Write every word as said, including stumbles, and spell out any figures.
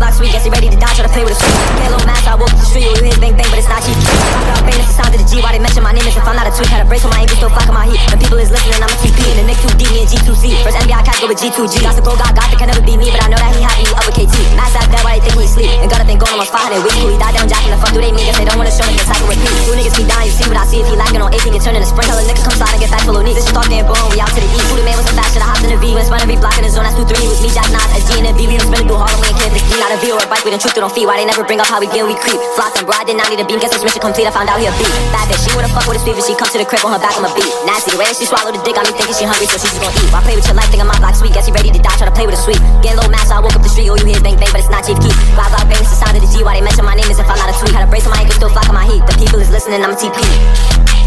block sweet, guess he ready to die, try to play with a sweet. Get a little mask, I woke up the street, you hear bang bang, but it's not cheap. Rock out bang, it's the sound of the G, why they mention my name is if I'm not a tweak. Had a brace on my ankle, still flocking my heat. When people is listening, I'm a T P, and the Nick two D, me and G two C. First N B I catch go with G two G. Got the gold, got got, that can never be me, but I know that he happy, up with K T. Mask out there, why they think he sleep? And got up been going almost five hundred weeks. Cool, he died down jacking, the fuck do they mean? Guess they don't wanna show me the cycle repeat. Two niggas be dying, you see what I see. If he lacking on eighteen, can turn into sprint. Tell a nigga come slide and get back full of knees. This is talk damn boom, we out to the east. Who the man was a fast shit, I hopped in the V. When it's run every block in the zone, that's two three. It was me, Jack Nas, S G and the B. We done spinning through Harlem, we ain't clear the key. Not a V or a bike, we done truth through them feet. Why they never bring up how we get, we creep. Flock them, bro, I did not need a beam. Guess this mission complete, I found out he a beat. Bad bitch, she wanna fuck with a sweet, but she come to the crib on her back on my beat. Nasty, the way that she swallowed the dick got me thinking she hungry, so she just gon' eat. Why play with your life, thinking my block sweet? Guess he ready to die, try to play with a sweet. Getting low mass, so I woke up the street, all you hear is bang bang, but it's not Chief Keef. Block block bang, it's the sound of the G. Why they mention my name is if I'm not a tweet. Had a brace on my ankle, still flocking my heat. The people is listening, I'm a T P.